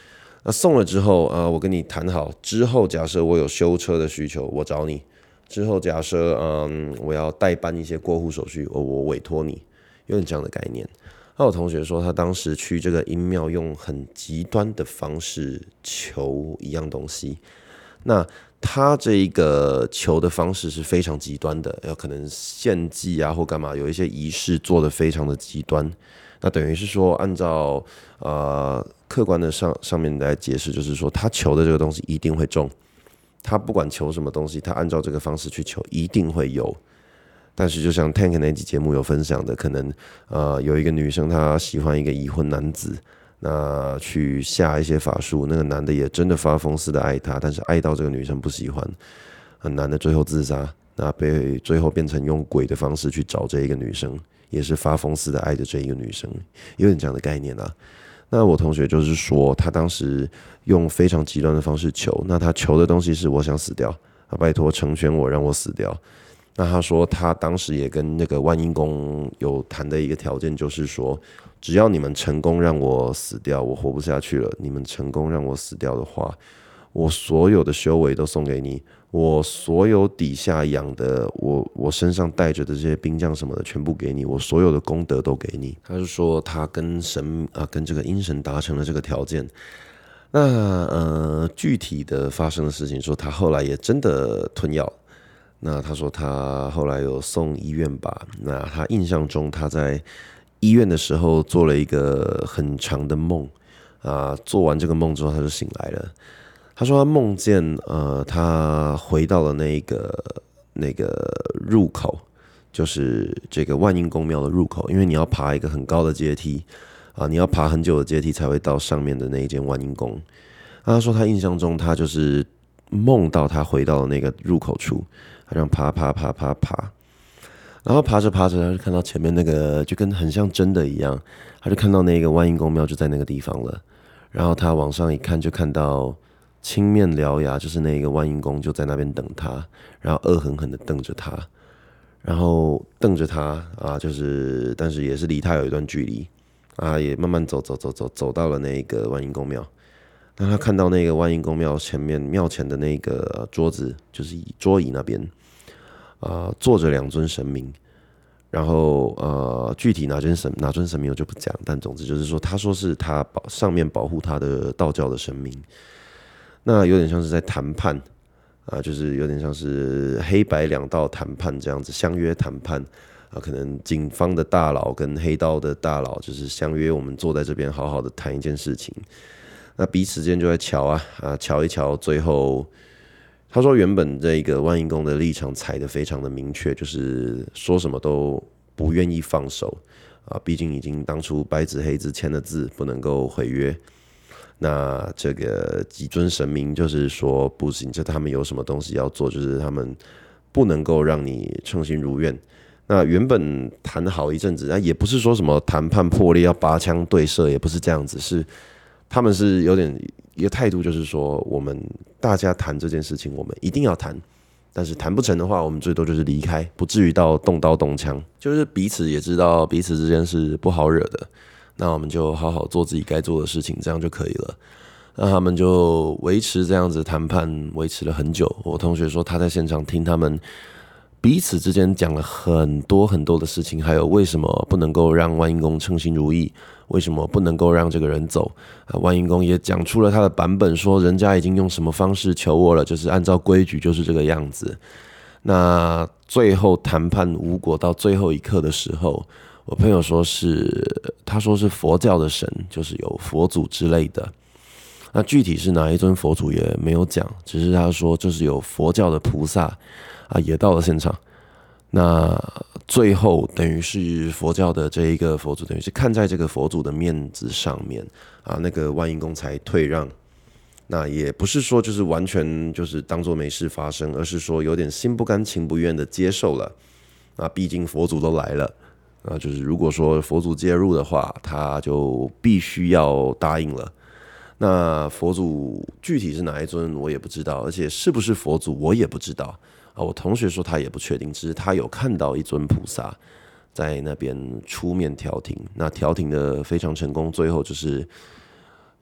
Speaker 2: 那送了之后啊、呃，我跟你谈好之后，假设我有修车的需求，我找你。之后假设嗯，我要代办一些过户手续，我我委托你，有点这样的概念。那我同学说，他当时去这个阴庙用很极端的方式求一样东西。那他这一个求的方式是非常极端的，有可能献祭啊或干嘛，有一些仪式做得非常的极端。那等于是说，按照呃客观的上上面来解释，就是说他求的这个东西一定会中。他不管求什么东西，他按照这个方式去求，一定会有。但是就像 Tank 那集节目有分享的，可能呃有一个女生她喜欢一个已婚男子，那去下一些法术，那个男的也真的发疯似的爱她，但是爱到这个女生不喜欢，很男的最后自杀，那被最后变成用鬼的方式去找这一个女生，也是发疯似的爱着这一个女生，有点这样的概念啊。那我同学就是说，他当时用非常极端的方式求，那他求的东西是我想死掉，拜托成全我，让我死掉。那他说他当时也跟那个万应公有谈的一个条件，就是说，只要你们成功让我死掉，我活不下去了，你们成功让我死掉的话，我所有的修为都送给你，我所有底下养的，我我身上带着的这些兵将什么的，全部给你，我所有的功德都给你。他就说他跟神啊，跟这个阴神达成了这个条件。那呃，具体的发生的事情，说他后来也真的吞药。那他说他后来有送医院吧？那他印象中他在医院的时候做了一个很长的梦啊，做完这个梦之后他就醒来了。他说他梦见呃，他回到了那个那个入口，就是这个万应公庙的入口，因为你要爬一个很高的阶梯啊，你要爬很久的阶梯才会到上面的那一间万应宫。他说他印象中他就是梦到他回到了那个入口处，他这样爬爬爬爬爬，然后爬着爬着，他就看到前面那个就跟很像真的一样，他就看到那个万应公庙就在那个地方了。然后他往上一看，就看到青面獠牙，就是那个万应公就在那边等他，然后恶狠狠的瞪着他，然后瞪着他啊，就是但是也是离他有一段距离啊，也慢慢走走走走走到了那个万应公庙。那他看到那个万应公庙前面庙前的那个桌子，就是桌椅那边啊、呃，坐着两尊神明。然后呃，具体哪尊神哪尊神明我就不讲，但总之就是说，他说是他保上面保护他的道教的神明，那有点像是在谈判啊，就是有点像是黑白两道谈判这样子，相约谈判啊，可能警方的大佬跟黑道的大佬就是相约，我们坐在这边好好的谈一件事情。那彼此间就在瞧啊啊，瞧一瞧，最后他说原本这个万应公的立场踩得非常的明确，就是说什么都不愿意放手啊，毕竟已经当初白纸黑字签了字，不能够毁约。那这个几尊神明就是说不行，这他们有什么东西要做，就是他们不能够让你称心如愿。那原本谈好一阵子，那也不是说什么谈判破裂要拔枪对射，也不是这样子，是他们是有点一个态度，就是说我们大家谈这件事情，我们一定要谈，但是谈不成的话，我们最多就是离开，不至于到动刀动枪，就是彼此也知道彼此之间是不好惹的，那我们就好好做自己该做的事情，这样就可以了。那他们就维持这样子谈判，维持了很久。我同学说他在现场听他们彼此之间讲了很多很多的事情，还有为什么不能够让万应公称心如意，为什么不能够让这个人走啊？万应公也讲出了他的版本，说人家已经用什么方式求我了，就是按照规矩就是这个样子。那最后谈判无果到最后一刻的时候，我朋友说是他说是佛教的神，就是有佛祖之类的。那具体是哪一尊佛祖也没有讲，只是他说就是有佛教的菩萨啊也到了现场。那最后等于是佛教的这一个佛祖，等于是看在这个佛祖的面子上面啊，那个万应公才退让。那也不是说就是完全就是当作没事发生，而是说有点心不甘情不愿的接受了。那毕竟佛祖都来了，啊，就是如果说佛祖介入的话，他就必须要答应了。那佛祖具体是哪一尊我也不知道，而且是不是佛祖我也不知道啊。我同学说他也不确定，只是他有看到一尊菩萨在那边出面调停，那调停的非常成功，最后就是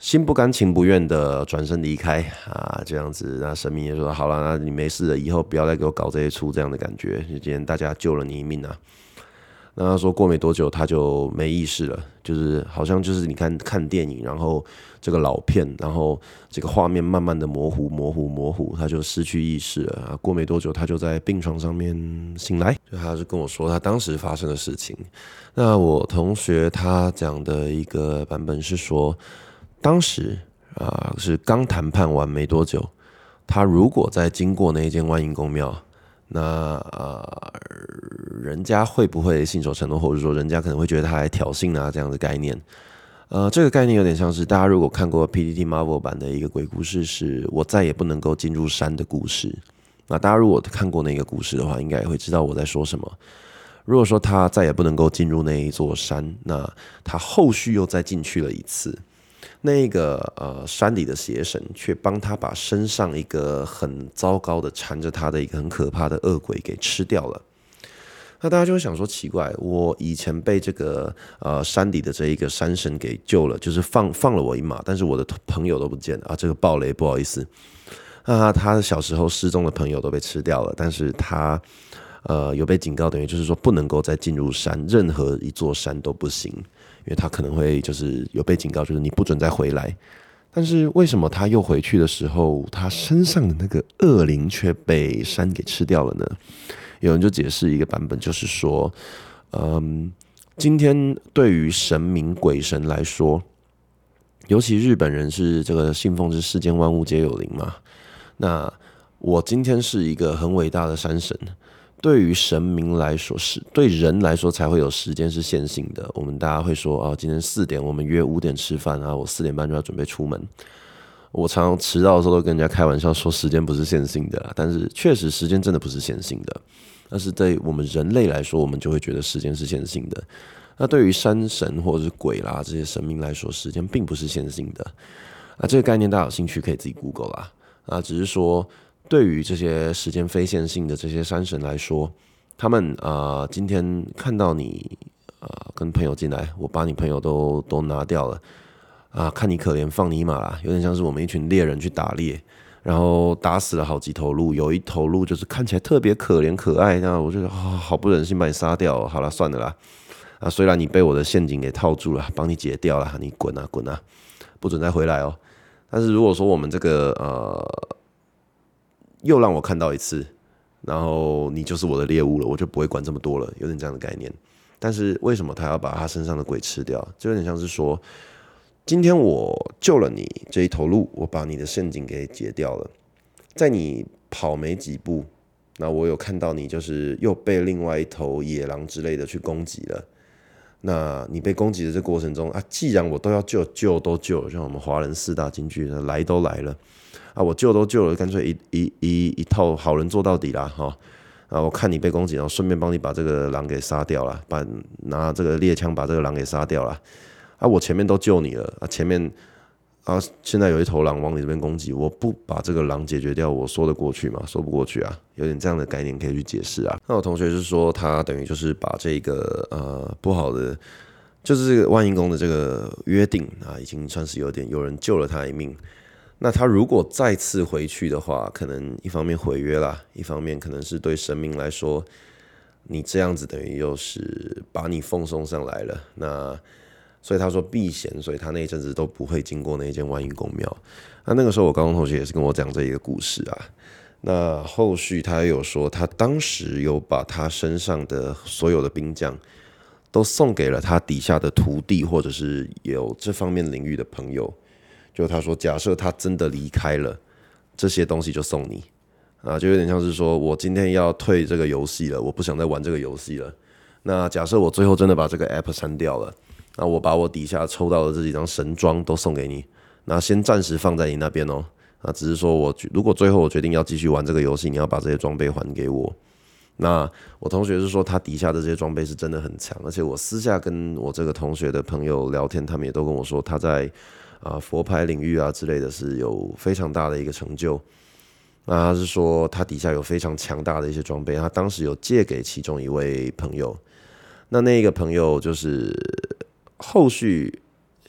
Speaker 2: 心不甘情不愿的转身离开啊，这样子，那神明也说好了，那你没事了，以后不要再给我搞这一出，这样的感觉，今天大家救了你一命啊。那他说过没多久他就没意识了，就是好像就是你看看电影，然后这个老片，然后这个画面慢慢的模糊模糊模糊，他就失去意识了啊。过没多久他就在病床上面醒来，就他是跟我说他当时发生的事情。那我同学他讲的一个版本是说，当时啊、呃、是刚谈判完没多久，他如果在经过那一间万应公庙，那呃，人家会不会信守承诺，或者说人家可能会觉得他来挑衅啊，这样的概念。呃，这个概念有点像是大家如果看过 P T T Marvel 版的一个鬼故事，是我再也不能够进入山的故事。那大家如果看过那个故事的话，应该也会知道我在说什么。如果说他再也不能够进入那一座山，那他后续又再进去了一次。那个呃山里的邪神却帮他把身上一个很糟糕的缠着他的一个很可怕的恶鬼给吃掉了。那大家就会想说奇怪，我以前被这个呃山里的这一个山神给救了，就是放放了我一马，但是我的朋友都不见了啊，这个爆雷不好意思。那他小时候失踪的朋友都被吃掉了，但是他呃有被警告，等于就是说不能够再进入山，任何一座山都不行。因为他可能会就是有被警告，就是你不准再回来。但是为什么他又回去的时候，他身上的那个恶灵却被山给吃掉了呢？有人就解释一个版本，就是说，嗯，今天对于神明鬼神来说，尤其日本人是这个信奉是世间万物皆有灵嘛，那我今天是一个很伟大的山神。对于神明来说，是对人来说才会有时间是线性的。我们大家会说啊，今天四点我们约五点吃饭啊，我四点半就要准备出门。我常常迟到的时候都跟人家开玩笑说时间不是线性的啦，但是确实时间真的不是线性的。但是对我们人类来说，我们就会觉得时间是线性的。那对于山神或者是鬼啦这些神明来说，时间并不是线性的。啊，这个概念大家有兴趣可以自己 Google 啦。啊，只是说。对于这些时间非线性的这些山神来说，他们呃今天看到你呃跟朋友进来，我把你朋友都都拿掉了啊，看你可怜放你一马啦，有点像是我们一群猎人去打猎，然后打死了好几头鹿，有一头鹿就是看起来特别可怜可爱，那我觉得、哦、好不忍心把你杀掉，好了算了啦，啊虽然你被我的陷阱给套住了，帮你解掉了，你滚啊滚啊，不准再回来哦。但是如果说我们这个呃。又让我看到一次，然后你就是我的猎物了，我就不会管这么多了，有点这样的概念。但是为什么他要把他身上的鬼吃掉？就有点像是说，今天我救了你这一头鹿，我把你的陷阱给解掉了，在你跑没几步，那我有看到你就是又被另外一头野狼之类的去攻击了。那你被攻击的这过程中啊，既然我都要救，救都救了，像我们华人四大金句，来都来了。啊，我救都救了，干脆一一一一套好人做到底啦，哈！啊，我看你被攻击，然后顺便帮你把这个狼给杀掉了，把拿这个猎枪把这个狼给杀掉了。啊，我前面都救你了，啊，前面啊，现在有一头狼往你这边攻击，我不把这个狼解决掉，我说得过去吗？说不过去啊，有点这样的概念可以去解释啊。那我同学是说，他等于就是把这个呃不好的，就是这个万应宫的这个约定啊，已经算是有点有人救了他一命。那他如果再次回去的话，可能一方面毁约啦，一方面可能是对神明来说，你这样子等于又是把你奉送上来了。那所以他说避嫌，所以他那一阵子都不会经过那一间万应公庙。那那个时候我高中同学也是跟我讲这一个故事啊。那后续他有说，他当时有把他身上的所有的兵将都送给了他底下的徒弟，或者是有这方面领域的朋友。就他说，假设他真的离开了，这些东西就送你啊，就有点像是说我今天要退这个游戏了，我不想再玩这个游戏了。那假设我最后真的把这个 app 删掉了，那我把我底下抽到的这几张神装都送给你，那先暂时放在你那边哦。啊，只是说我如果最后我决定要继续玩这个游戏，你要把这些装备还给我。那我同学是说他底下的这些装备是真的很强，而且我私下跟我这个同学的朋友聊天，他们也都跟我说他在。啊，佛牌领域啊之类的是有非常大的一个成就。那他是说他底下有非常强大的一些装备，他当时有借给其中一位朋友。那那个朋友就是后续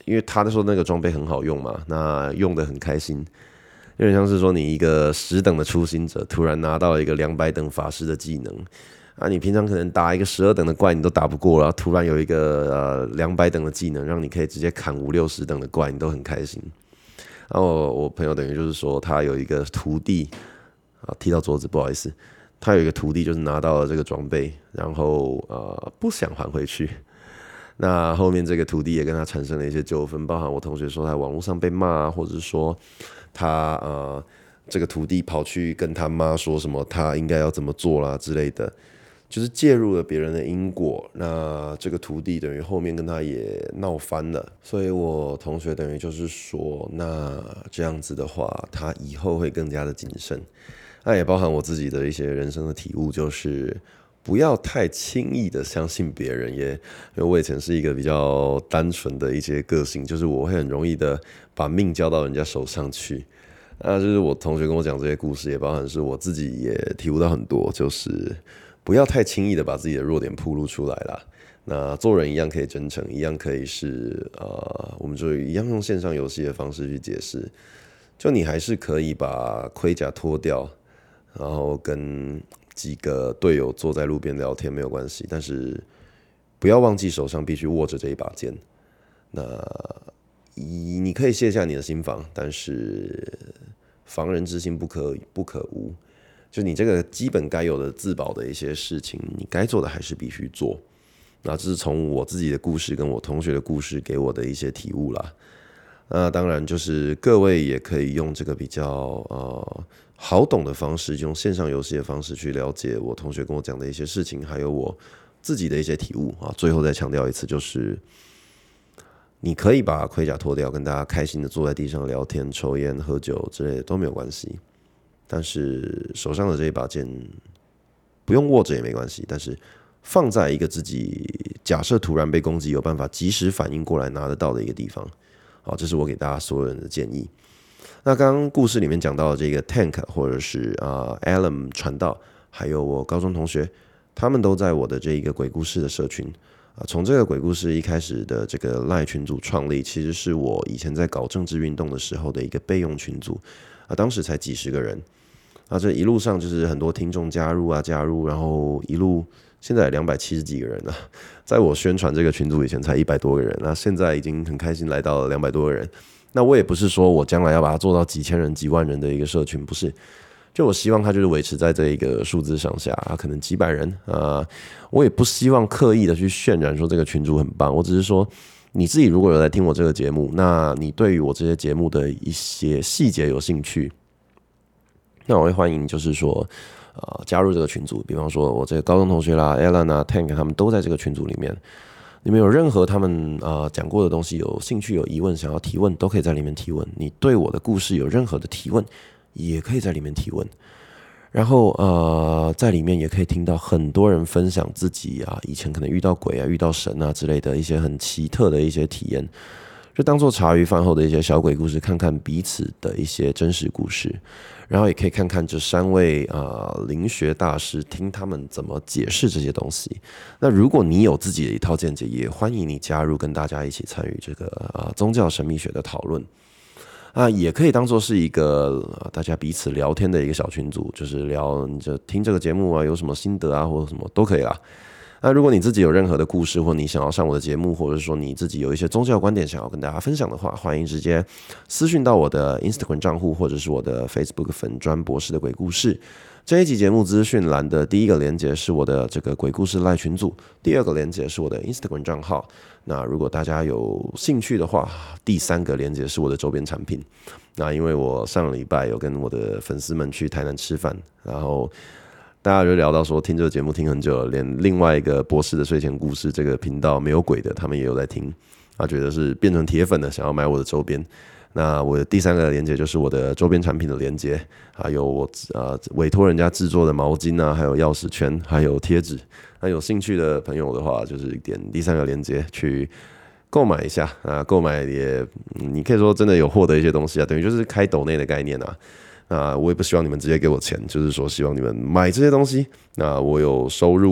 Speaker 2: 因为他说那个装备很好用嘛，那用得很开心，有点像是说你一个十等的初心者，突然拿到了一个两百等法师的技能。啊，你平常可能打一个十二等的怪你都打不过了，突然有一个呃两百等的技能，让你可以直接砍五六十等的怪，你都很开心。然后我朋友等于就是说，他有一个徒弟啊，踢到桌子，不好意思，他有一个徒弟就是拿到了这个装备，然后呃不想还回去。那后面这个徒弟也跟他产生了一些纠纷，包含我同学说他在网络上被骂，或者是说他呃这个徒弟跑去跟他妈说什么他应该要怎么做啦之类的。就是介入了别人的因果，那这个徒弟等于后面跟他也闹翻了，所以我同学等于就是说，那这样子的话，他以后会更加的谨慎。那也包含我自己的一些人生的体悟，就是不要太轻易的相信别人，也因为我以前是一个比较单纯的一些个性，就是我会很容易的把命交到人家手上去。那就是我同学跟我讲这些故事，也包含是我自己也体悟到很多，就是不要太轻易的把自己的弱点暴露出来啦。那做人一样可以真诚，一样可以是呃，我们就一样用线上游戏的方式去解释。就你还是可以把盔甲脱掉，然后跟几个队友坐在路边聊天没有关系，但是不要忘记手上必须握着这一把剑。那你可以卸下你的心防，但是防人之心不可不可无。就你这个基本该有的自保的一些事情，你该做的还是必须做。那这是从我自己的故事跟我同学的故事给我的一些体悟啦。那当然就是各位也可以用这个比较呃好懂的方式，用线上游戏的方式去了解我同学跟我讲的一些事情，还有我自己的一些体悟啊。最后再强调一次，就是你可以把盔甲脱掉，跟大家开心的坐在地上聊天、抽烟、喝酒之类的都没有关系。但是手上的这一把剑不用握着也没关系，但是放在一个自己假设突然被攻击有办法及时反应过来拿得到的一个地方。好，这是我给大家所有人的建议。那刚刚故事里面讲到的这个 Tank 或者是啊、呃、Alan 传道，还有我高中同学，他们都在我的这一个鬼故事的社群啊。从这个鬼故事一开始的这个 LINE 群组创立，其实是我以前在搞政治运动的时候的一个备用群组啊，当时才几十个人。啊，这一路上就是很多听众加入啊加入，然后一路现在两百七十几个人了。在我宣传这个群组以前才一百多个人，那现在已经很开心来到了两百多个人。那我也不是说我将来要把它做到几千人、几万人的一个社群，不是。就我希望它就是维持在这一个数字上下，啊、可能几百人啊、呃。我也不希望刻意的去渲染说这个群组很棒，我只是说你自己如果有在听我这个节目，那你对于我这些节目的一些细节有兴趣。那我会欢迎，就是说，呃，加入这个群组。比方说，我这个高中同学啦 ，Alan 啊 ，Tank 他们都在这个群组里面。你们有任何他们呃讲过的东西，有兴趣、有疑问想要提问，都可以在里面提问。你对我的故事有任何的提问，也可以在里面提问。然后呃，在里面也可以听到很多人分享自己啊，以前可能遇到鬼啊、遇到神啊之类的一些很奇特的一些体验。就当做茶余饭后的一些小鬼故事，看看彼此的一些真实故事，然后也可以看看这三位啊、呃、灵学大师，听他们怎么解释这些东西。那如果你有自己的一套见解，也欢迎你加入，跟大家一起参与这个啊、呃、宗教神秘学的讨论啊，也可以当做是一个、呃、大家彼此聊天的一个小群组，就是聊你就听这个节目啊，有什么心得啊，或者什么都可以啦。那如果你自己有任何的故事，或你想要上我的节目，或者是说你自己有一些宗教观点想要跟大家分享的话，欢迎直接私讯到我的 Instagram 账户，或者是我的 Facebook 粉专博士的鬼故事。这一集节目资讯栏的第一个连结是我的这个鬼故事赖群组，第二个连结是我的 Instagram 账号。那如果大家有兴趣的话，第三个连结是我的周边产品。那因为我上个礼拜有跟我的粉丝们去台南吃饭，然后大家就聊到说，听这个节目听很久了，连另外一个博士的睡前故事这个频道没有鬼的，他们也有在听，他觉得是变成铁粉的，想要买我的周边。那我的第三个连结就是我的周边产品的连结，还有我呃委托人家制作的毛巾啊，还有钥匙圈，还有贴纸。那有兴趣的朋友的话，就是点第三个连结去购买一下啊，购买也你可以说真的有获得一些东西啊，等于就是开抖内的概念啊。那我也不希望你们直接给我钱，就是说希望你们买这些东西，那我有收入，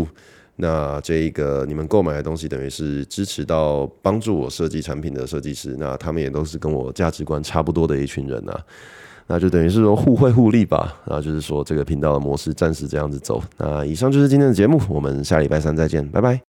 Speaker 2: 那这一个你们购买的东西，等于是支持到帮助我设计产品的设计师，那他们也都是跟我价值观差不多的一群人啊。那就等于是说互惠互利吧。然后就是说这个频道的模式暂时这样子走。那以上就是今天的节目，我们下礼拜三再见，拜拜。